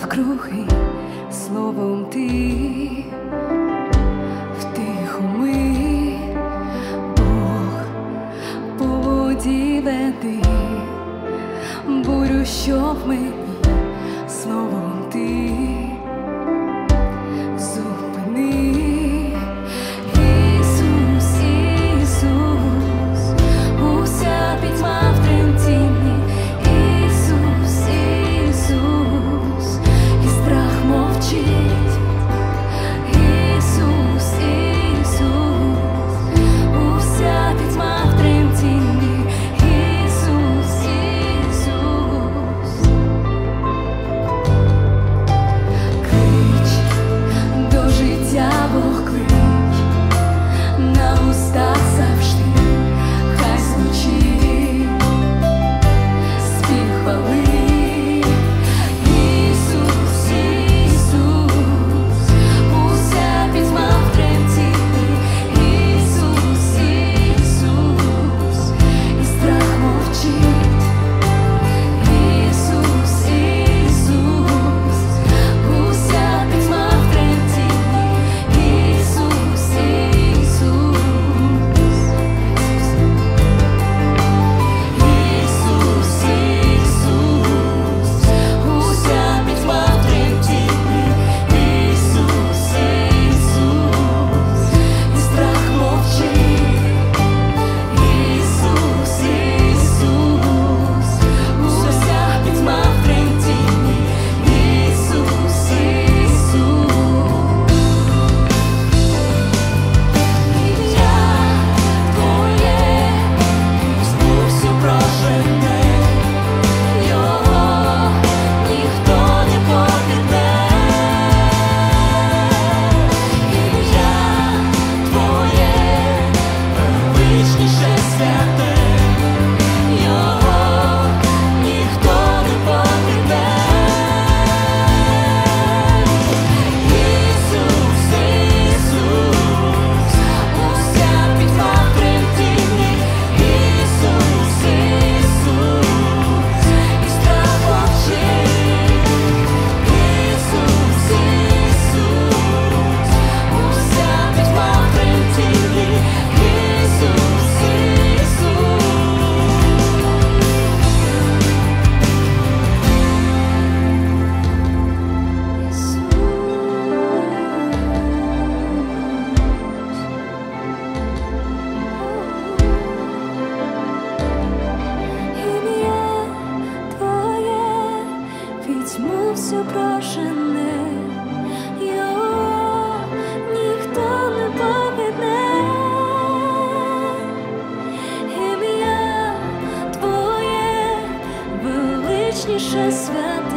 навкруги, словом ти втиху мир, Бог по воді веди, бурю, що в мені, словом ти зупини. Ісус, Ісус, уся пітьма в тремтінні. Ісус, Ісус, і страх мовчить. Ісус, Ісус, уся пітьма в тремтінні. Ісус, Ісус, клич до життя, Бог клич, на устах завжди хай звучить спів хвали. Ісус, Ісус, уся пітьма в тремтінні. Ісус, Ісус, і страх мовчить. Ісус, Ісус, уся пітьма в тремтінні. Ісус, Ісус, Ісус, Ісус, уся пітьма в тремтінні. Ісус, Ісус, і страх мовчить. Ісус, Ісус, уся пітьма в тремтінні. Ісус, Ісус, ім'я Твоє спусю прожене, Його ніхто не повідне. Ім'я Твоє величніше святе, Його ніхто не повідне. Ісус, Ісус, уся пітьма в тремтінні. Ісус, Ісус, і страх мовчить. Ісус, Ісус, уся пітьма в тремтінні. Ісус, Ісус. Ім'я Твоє пітьму всю прожене, Його ніхто не повідне. Ім'я Твоє величніше святе,